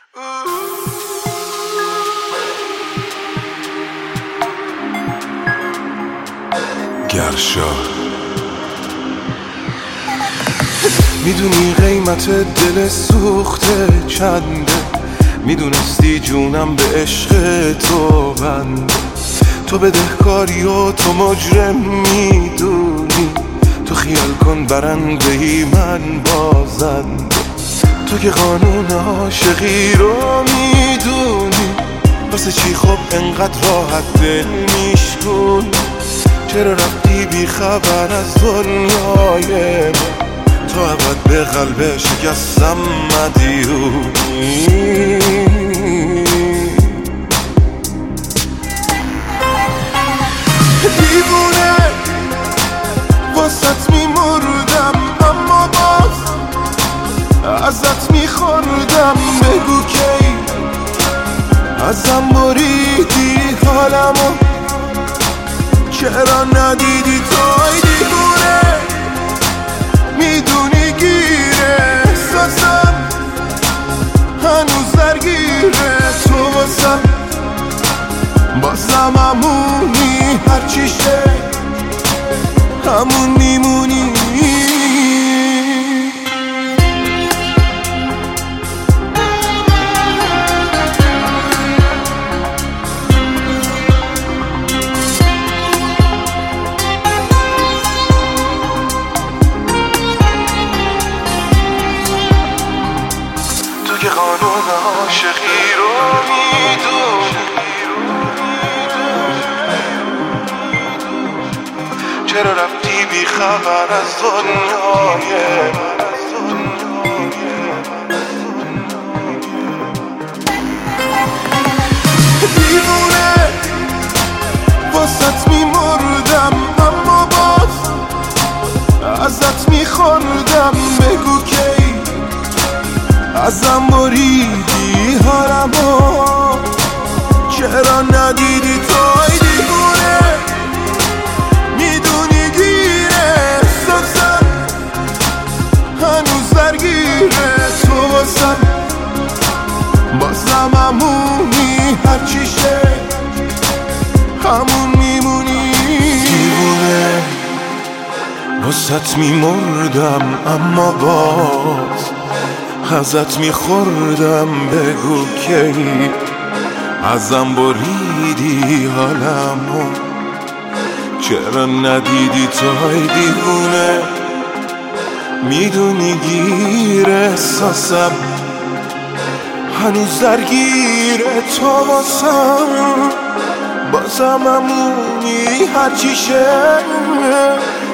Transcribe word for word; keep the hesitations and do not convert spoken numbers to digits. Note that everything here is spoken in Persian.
گرشا میدونی قیمت دل سوخته چنده، میدونستی جونم به عشق تو بنده. تو بدهکاری و تو مجرم میدونی، تو خیال کن برندهی من بازنده. تو که قانون عاشقی رو میدونی، واسه چی خب انقدر راحت دل میشکونی؟ چرا رفتی بی خبر از دنیای من؟ تو ابد به قلب شکستم مدیونی. دیوونه واسط میمردم، اما باز ازت میخوردم. بگو کی ازم بریدی حالمو، چرا ندیدی توی؟ دیوونه میدونی گیره احساسم هنوز درگیره. تو واسم بازم همونی، هرچی شه همون میمونی. که قانون عاشقی رو میدونی، چرا رفتی بی خبر از دنیای من؟ دیوونه واسط میمردم، اما باز ازت میخوردم. بگو کی ازم بریدی حالمو، چرا ندیدی توی؟ دیوونه میدونی گیره احساسم هنوز درگیره. تو واسم بازم همونی، هرچی شه همون میمونی. دیوونه واسط میمردم، اما باز ازت میخوردم. بگو کی ازم بریدی حالمو، چرا ندیدی توی؟ دیوونه میدونی گیر احساسم هنوز درگیره. تو واسم بازم همونی، هرچی شه